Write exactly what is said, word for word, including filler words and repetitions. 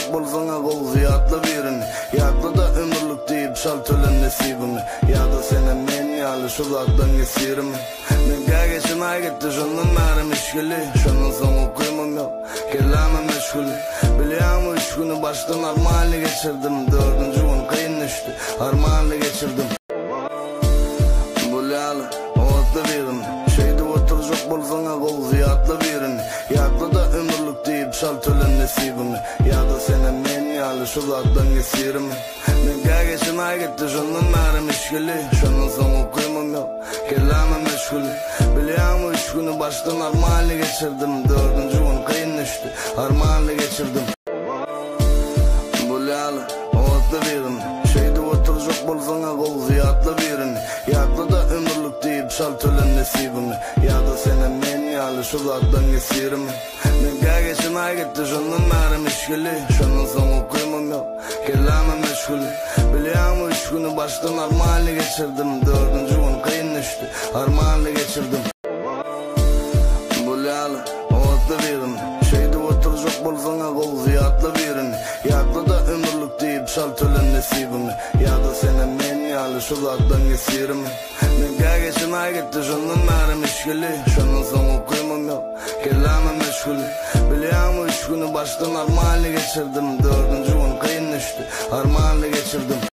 bolsana kol ziyatlı birini. Yaklı da ömürlük deyip şal tölen nesibimi. Ya da sene men yalı şulaktan gesirimi. Nega geçin ay gitti şunun merim işgili. Şunun sonu kıymam yok kelame meşgulü. Biliyorum üç günü baştan armağanlı geçirdim. Dördüncü gün kıyın düştü armağanlı geçirdim. Bulyalı oğutlu birini. Şeyde oturacak bolsana kol ziyatlı birini. Yaklı da ömürlük deyip şal tölen nesibimi. Ya da sene men yalı şulaktan gesirimi. Nega geçin ay gitti şunun merim işgili. Şunun sonu kıymam yok kelame meşgulü. Biliyorum üç günü baştan armağanlı geçirdim. Dördüncü gün kıyın düştü armağanlı geçirdim. Bulyalı oğutlu birini. Şeyde oturacak bolsana kol ziyatlı birini. Yaklı da ömürlük deyip şal tölen nesibimi. Ya da sene men yalı şulaktan gesirimi. Nega geçin ay gitti şunun merim işgili. Şunun sonu kıymam yok kelame meşgulü. Biliyorum üç günü baştan armağanlı geçirdim. Dördüncü gün kıyın düştü armağanlı geçirdim. Bulyalı oğutlu birini. Şeyde oturacak bolsana kol ziyatlı birini. Yaklı da ömürlük deyip şal tölen nesibimi. Ya da sene men yalı şulaktan gesirimi. Nega geçin ay gitti şunun merim işgili. Şunun sonu kıymam yok kelame meşgulü. Biliyorum üç günü baştan armağanlı geçirdim. Dördüncü gün kıyın düştü armağanlı geçirdim.